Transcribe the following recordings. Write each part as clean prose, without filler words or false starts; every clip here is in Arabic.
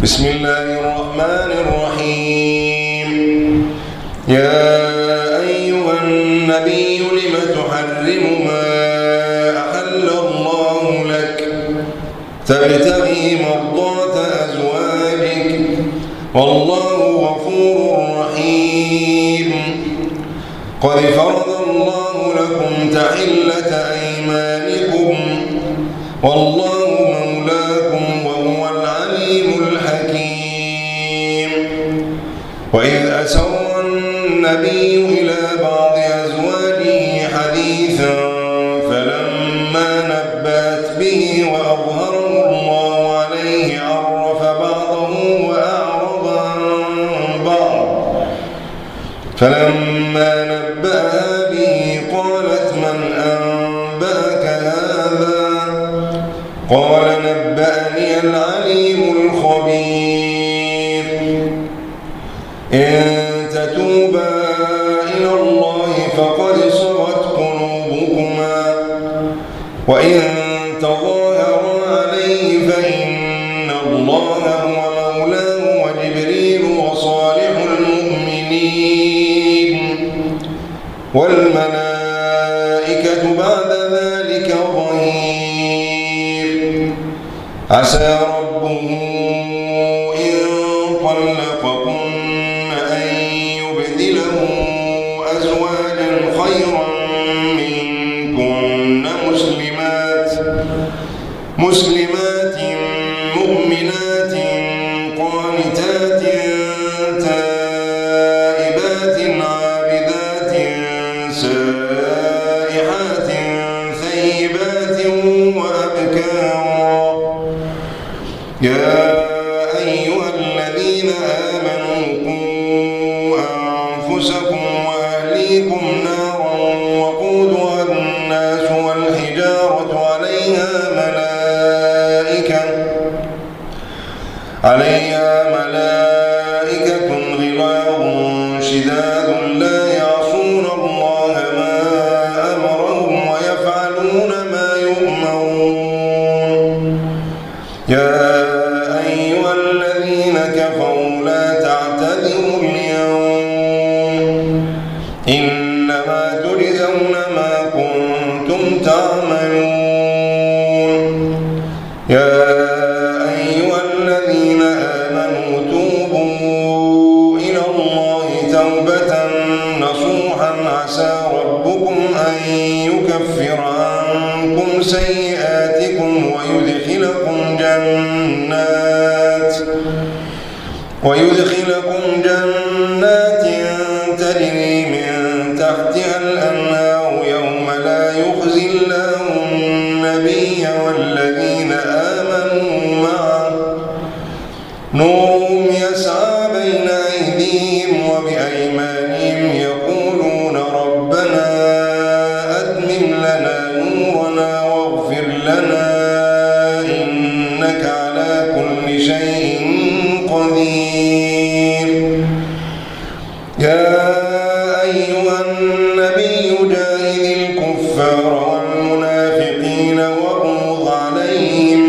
بسم الله الرحمن الرحيم. يا أيها النبي لم تحرم ما أحل الله لك تبتغي مرضات أزواجك والله غفور رحيم. قد فرض الله لكم تحلة أيمانكم والله مولاكم وهو العليم الحكيم. وإذ أسر النبي إلى بعض أزواجه حديثا فلما نبأت به وأظهره الله عليه عرف بعضه وأعرض عن بعض، فلما نبأها به قالت من أنبأك هذا؟ قال نبأني العليم الخبير. إن تتوبا إلى الله فقد صغت قلوبكما وإن تظاهرا عليه فإن الله هو مولاه وجبريل وصالح المؤمنين والملائكة بعد ذلك ظهير. عسى ربه إن طلقكن أن يبدله أزواجا خيرا منكن مسلمات مؤمنات قانتات تائبات عابدات سائحات ثيبات وأبكارا. يا أيها الذين آمنوا قوا أنفسكم وأهليكم نارا وقودها الناس والحجارة عليها ملائكة غلاظ شداد لا يعصون الله ما أمرهم ويفعلون ما يؤمرون. يا أيها الذين كفروا لا تعتذروا اليوم إنما تجزون ما كنتم تعملون. يا أيها الذين آمنوا توبوا إلى الله توبة نصوحا عسى ربكم أن يكفر عنكم سيئاتكم ويدخلكم جنات تجري من تحتها الأنهار يوم لا يخزي الله النبي والذين آمنوا معه نورهم يسعى بين أيديهم وبأيمانهم يقولون ربنا أتمم لنا نورنا واغفر لنا إنك على كل شيء قدير. يا أيها النبي جاهد الكفار والمنافقين واغلظ عليهم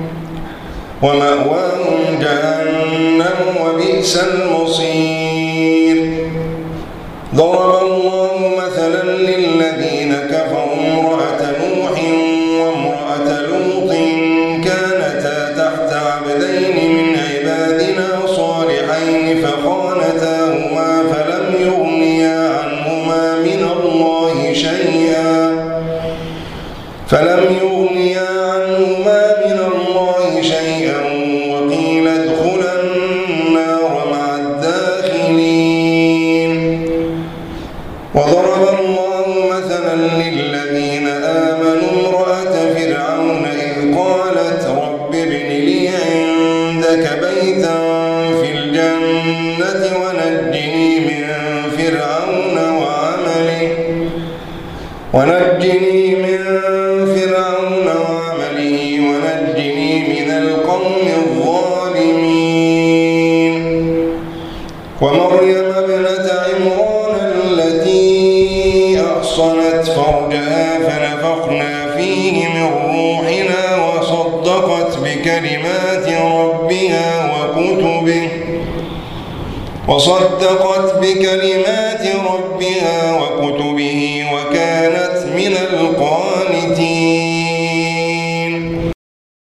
ومأواهم جهنم وبئس المصير. ضرب الله مثلا للذين كفروا امرأة نوح وامرأة لوط كانتا تحت عبدين من عبادنا صالحين فخانتاهما فلم يغنيا عنهما من الله شيئا وقيل ادخلا النار مع الداخلين. وضرب الله مثلا للذين آمنوا امرأة فرعون إذ قالت رب ابن لي عندك بيتا في الجنة ونجني من فرعون وعمله ونجني من القوم الظالمين. ومريم ابنة عمران التي أحصنت فرجها فنفخنا فيه من روحنا وصدقت بكلمات ربها وكتبه وصدقت بكلمات ربها